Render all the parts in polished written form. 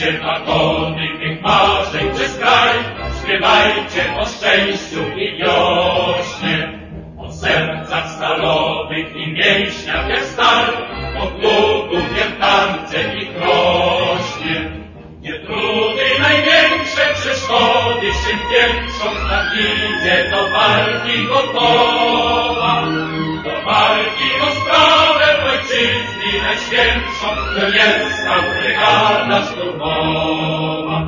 Śpiewajcie wagony tych marzeń przez kraj, śpiewajcie o szczęściu i wiośnie, o sercach stalowych i mięśniach jak stal, o długu wiertarce i krośnie. Gdzie trudy największe przeszkody się piętrzą, tam idzie do walki gotowa, do walki o sprawę ojczyzny najświętszą, Królewska Brygada Szturmowa.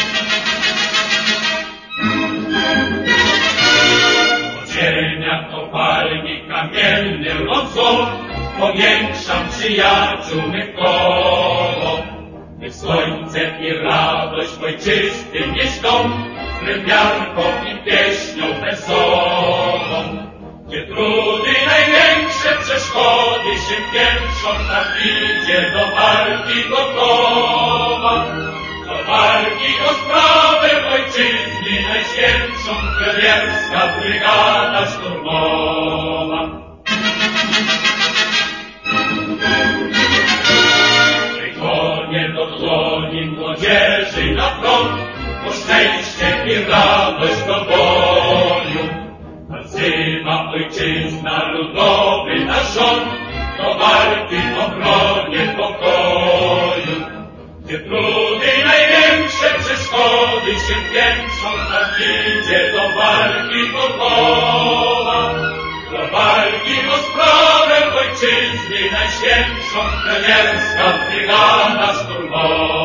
Po ziemiach kopalni kamienny rodzą, powiększam przyjaciół mych koło. Niech słońce i radość ojczysty nie śpią, grębiarką i pieśnią wesołą. Gdzie trudy największe przeszkody się piętrzą, tam idzie do walki gotowa, do walki o sprawę ojczyzny najświętszą, Królewska Brygada Szturmowa. Do dłoni młodzieży na front, po szczęście i radość do boju. Nazywa ojczyzna ludowy nasz rząd, do walki w obronie pokoju. Gdzie trudy największe przeszkody się piętrzą, tam idzie do walki gotowa, do walki o sprawę ojczyzny najświętszą, Królewska Brygada Szturmowa.